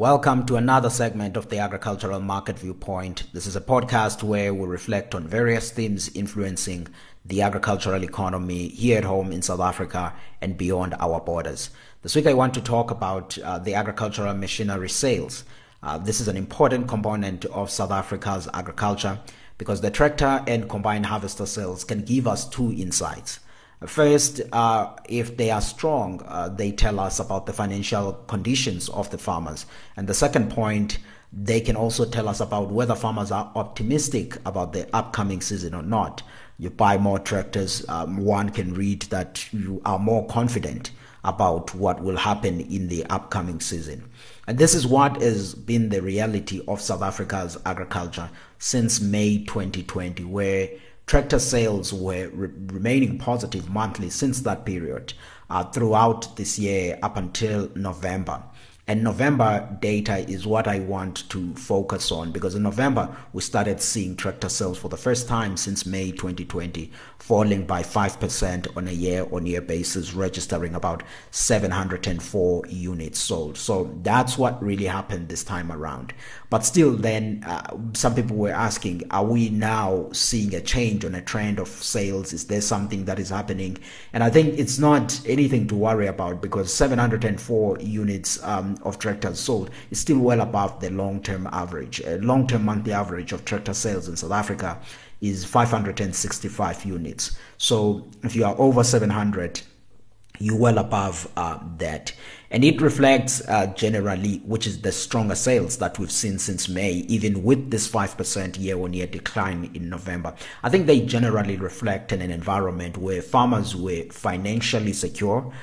Welcome to another segment of the Agricultural Market Viewpoint. This is a podcast where we reflect on various themes influencing the agricultural economy here at home in South Africa and beyond our borders. This week I want to talk about the agricultural machinery sales. This is an important component of South Africa's agriculture because the tractor and combined harvester sales can give us two insights. First, if they are strong, they tell us about the financial conditions of the farmers. And the second point, they can also tell us about whether farmers are optimistic about the upcoming season or not. You buy more tractors, one can read that you are more confident about what will happen in the upcoming season. And this is what has been the reality of South Africa's agriculture since May 2020, where tractor sales were remaining positive monthly since that period throughout this year up until November. And November data is what I want to focus on because in November we started seeing tractor sales for the first time since May 2020 falling by 5% on a year-on-year basis, registering about 704 units sold. So that's what really happened this time around. But still then some people were asking, are we now seeing a change on a trend of sales? Is there something that is happening? And I think it's not anything to worry about because 704 units of tractors sold is still well above the long-term average. A long-term monthly average of tractor sales in South Africa is 565 units. So if you are over 700, you're well above that. And it reflects generally, which is the stronger sales that we've seen since May, even with this 5% year-on-year decline in November. I think they generally reflect in an environment where farmers were financially secure,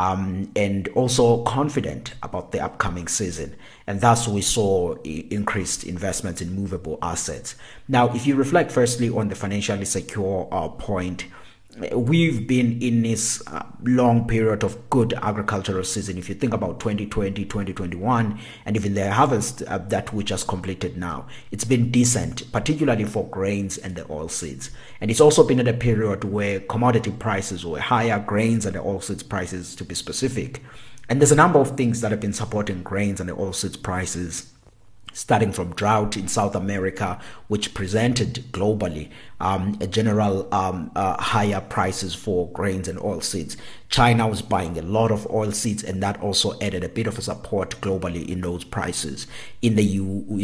and also confident about the upcoming season. And thus we saw increased investments in movable assets. Now, if you reflect firstly on the financially secure point, we've been in this long period of good agricultural season. If you think about 2020, 2021, and even the harvest that we just completed now, it's been decent, particularly for grains and the oilseeds. And it's also been at a period where commodity prices were higher, grains and the oilseeds prices to be specific. And there's a number of things that have been supporting grains and the oilseeds prices, starting from drought in South America, which presented globally a general higher prices for grains and oilseeds. China was buying a lot of oilseeds, and that also added a bit of a support globally in those prices. In the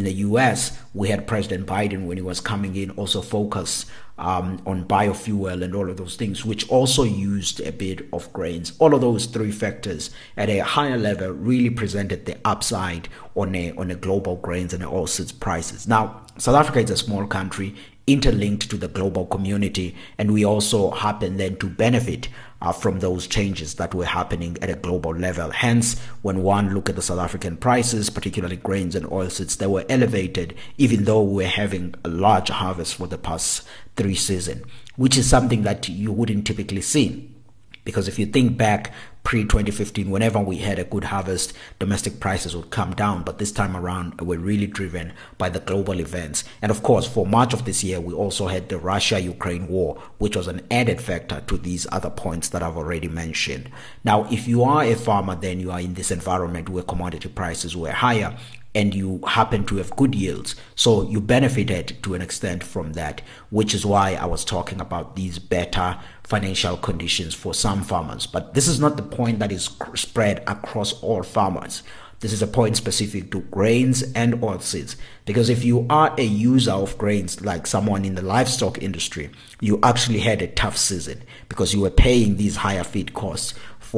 US, we had President Biden, when he was coming in, also focused on biofuel and all of those things, which also used a bit of grains. All of those three factors at a higher level really presented the upside on a global grains and oilseeds prices. Now, South Africa is a small country interlinked to the global community, and we also happen then to benefit from those changes that were happening at a global level. Hence, when one look at the South African prices, particularly grains and oilseeds, they were elevated even though we were having a large harvest for the past 3 seasons, which is something that you wouldn't typically see. Because if you think back pre-2015, whenever we had a good harvest, domestic prices would come down. But this time around, we're really driven by the global events. And of course, for much of this year, we also had the Russia-Ukraine war, which was an added factor to these other points that I've already mentioned. Now, if you are a farmer, then you are in this environment where commodity prices were higher, and you happen to have good yields. So you benefited to an extent from that, which is why I was talking about these better financial conditions for some farmers. But this is not the point that is spread across all farmers. This is a point specific to grains and oilseeds, because if you are a user of grains, like someone in the livestock industry, you actually had a tough season because you were paying these higher feed costs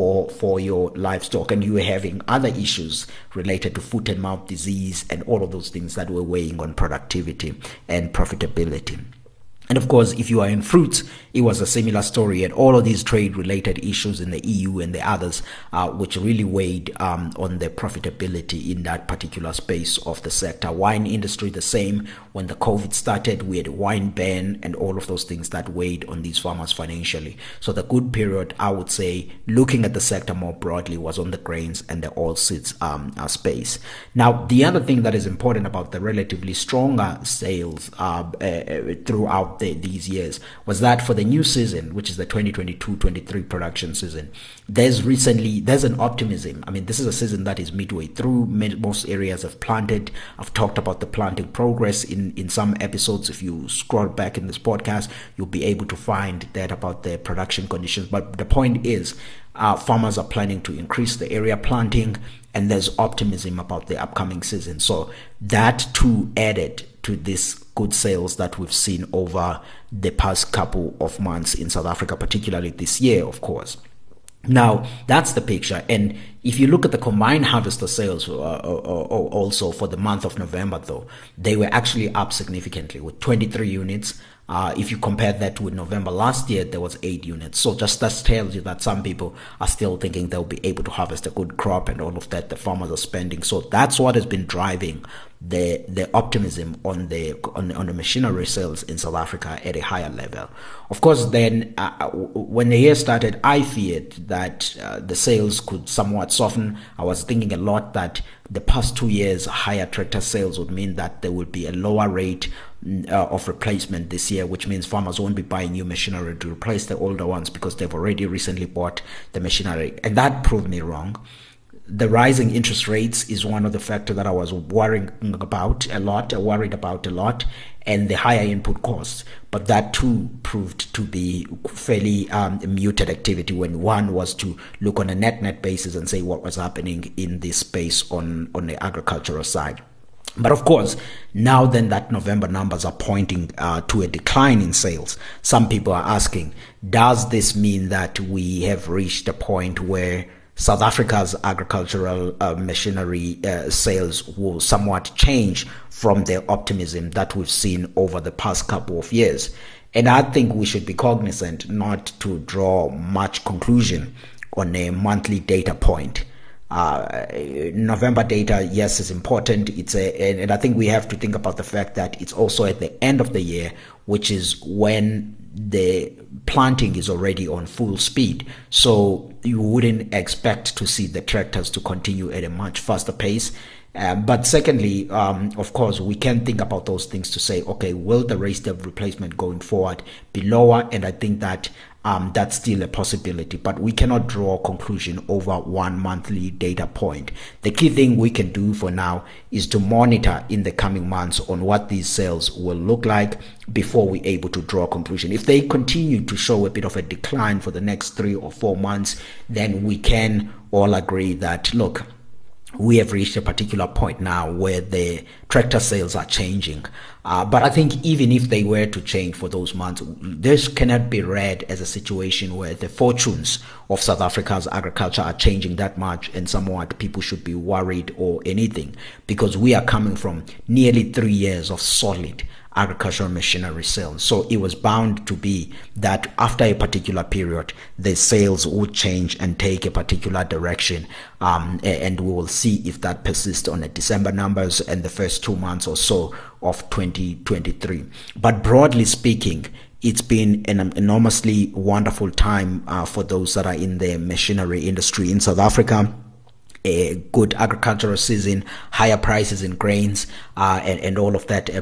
for your livestock, and you were having other issues related to foot and mouth disease and all of those things that were weighing on productivity and profitability. And of course, if you are in fruits, it was a similar story, and all of these trade-related issues in the EU and the others, which really weighed on the profitability in that particular space of the sector. Wine industry, the same. When the COVID started, we had a wine ban and all of those things that weighed on these farmers financially. So the good period, I would say, looking at the sector more broadly, was on the grains and the oilseeds space. Now, the other thing that is important about the relatively stronger sales throughout these years was that for the new season, which is the 2022-23 production season, there's an optimism. I mean, this is a season that is midway through. Most areas have planted. I've talked about the planting progress in some episodes. If you scroll back in this podcast, you'll be able to find that about the production conditions. But the point is, farmers are planning to increase the area planting, and there's optimism about the upcoming season. So that too added to this good sales that we've seen over the past couple of months in South Africa, particularly this year, of course. Now, that's the picture. And if you look at the combined harvester sales also for the month of November, though, they were actually up significantly with 23 units. If you compare that with November last year, there was 8 units. So just that tells you that some people are still thinking they'll be able to harvest a good crop and all of that. The farmers are spending. So that's what has been driving the optimism on the machinery sales in South Africa at a higher level. Of course, then when the year started, I feared that the sales could somewhat soften. I was thinking a lot that the past 2 years, higher tractor sales would mean that there would be a lower rate of replacement this year, which means farmers won't be buying new machinery to replace the older ones because they've already recently bought the machinery. And that proved me wrong. The rising interest rates is one of the factors that I was worried about a lot, and the higher input costs. But that too proved to be fairly muted activity when one was to look on a net basis and say what was happening in this space on the agricultural side. But of course, now then that November numbers are pointing to a decline in sales. Some people are asking, does this mean that we have reached a point where South Africa's agricultural machinery sales will somewhat change from the optimism that we've seen over the past couple of years? And I think we should be cognizant not to draw much conclusion on a monthly data point. November data, yes, is important. And I think we have to think about the fact that it's also at the end of the year, which is when the planting is already on full speed. So you wouldn't expect to see the tractors to continue at a much faster pace. But secondly, of course, we can think about those things to say, okay, will the rate of replacement going forward be lower? And I think that that's still a possibility, but we cannot draw a conclusion over one monthly data point. The key thing we can do for now is to monitor in the coming months on what these sales will look like before we're able to draw a conclusion. If they continue to show a bit of a decline for the next 3 or 4 months, then we can all agree that, look, we have reached a particular point now where the tractor sales are changing. But I think even if they were to change for those months, this cannot be read as a situation where the fortunes of South Africa's agriculture are changing that much and somewhat people should be worried or anything, because we are coming from nearly 3 years of solid agricultural machinery sales. So it was bound to be that after a particular period, the sales would change and take a particular direction. And we will see if that persists on the December numbers and the first 2 months or so of 2023. But broadly speaking, it's been an enormously wonderful time for those that are in the machinery industry in South Africa. A good agricultural season, higher prices in grains, and all of that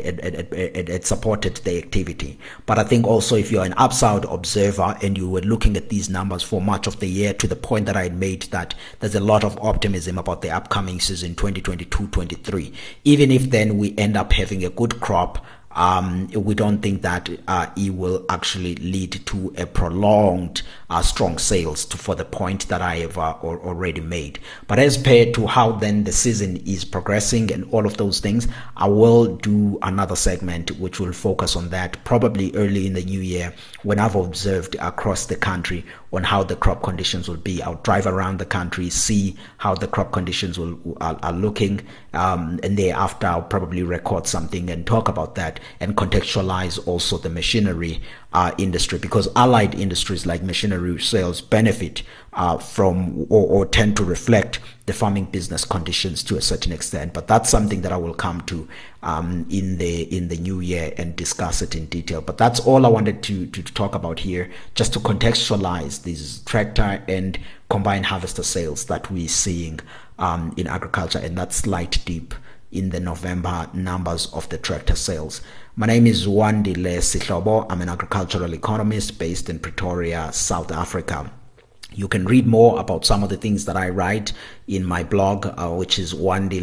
it supported the activity. But I think also if you're an upside observer and you were looking at these numbers for much of the year, to the point that I had made, that there's a lot of optimism about the upcoming season 2022-23. Even if then we end up having a good crop, we don't think that it will actually lead to a prolonged strong sales for the point that I have already made. But as per to how then the season is progressing and all of those things, I will do another segment which will focus on that probably early in the new year, when I've observed across the country on how the crop conditions will be. I'll drive around the country, see how the crop conditions are looking, and thereafter I'll probably record something and talk about that and contextualize also the machinery industry, because allied industries like machinery sales benefit from or tend to reflect the farming business conditions to a certain extent. But that's something that I will come to in the new year and discuss it in detail. But that's all I wanted to talk about here, just to contextualize these tractor and combined harvester sales that we're seeing in agriculture, and that slight dip in the November numbers of the tractor sales. My name is Wandile Sihlobo. I'm an agricultural economist based in Pretoria, South Africa. You can read more about some of the things that I write in my blog, which is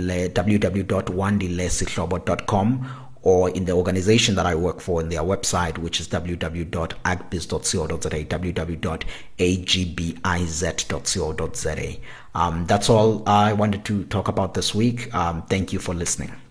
www.wandilesihlobo.com, or in the organization that I work for in their website, which is www.agbiz.co.za, www.agbiz.co.za. That's all I wanted to talk about this week. Thank you for listening.